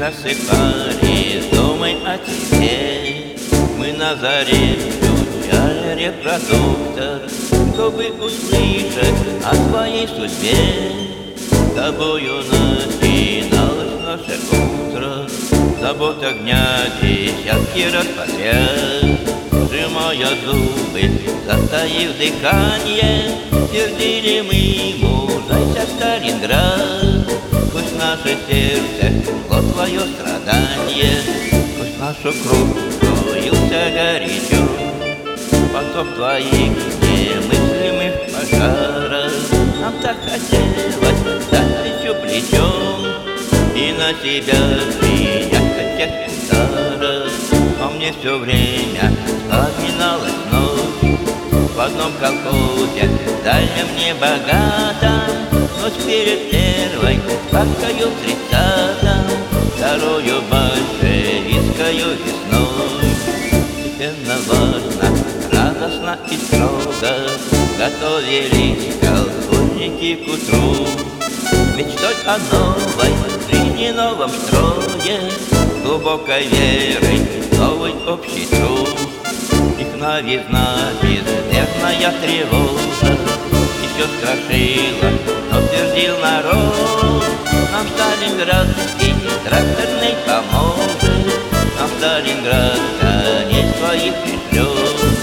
засыпали, думай о тебе. Мы на заре включали репродуктор, чтобы услышать о твоей судьбе. С тобою начиналось наше утро, забот огня десятки раз подряд. Сжимая зубы, затаив дыхание, твердили мы, мужайся, Сталинград. Пусть наше сердце, вот твое страдание, пусть нашу кровь льется горячо. Поток твоих немыслимых пожаров нам так хотелось дать плечо плечом и на себя принять от всех ударов. А мне все время вспоминалась ночь в одном колхозе, дальнем небогатом, ночь перед первой, пахкою в 30-м, вторую большевистскою весной. Постепенно важно, радостно и строго готовились колхозники к утру. Мечтой о новой жизни, новом строе, глубокой верой в новый общий труд. Их новизна, безмерная тревога еще страшила, но твердил народ: нам Сталинградский тракторный поможет, нам Сталинград коней своих пришлет.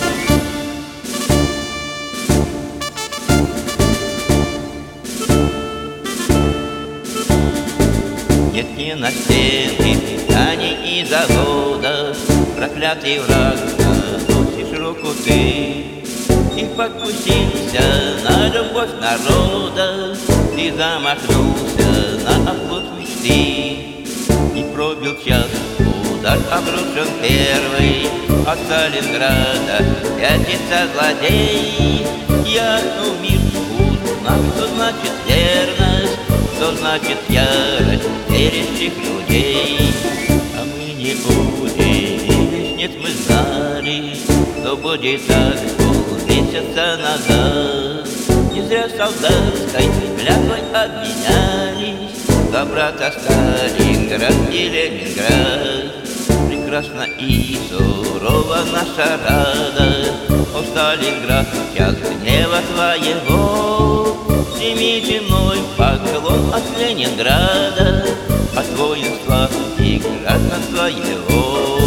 Нет ни на стены, ткани и заводов, проклятый враг, наносишь руку ты. И покусился на любовь народа, ты замахнулся на оплот мечты. И пробил час, удар обрушен первый, от Сталинграда пятится злодей. Яснул мир, узнав, что значит верность, что значит ярость верящих людей. А мы не удивились, нет, мы знали, что будет так полмесяца назад. Не зря солдатской клятвой обменялись, за брата Сталинград и Ленинград. Прекрасна и сурова наша радость, о Сталинград, час гнева твоего. Прими земной поклон от Ленинграда, от воинства и гражданства его.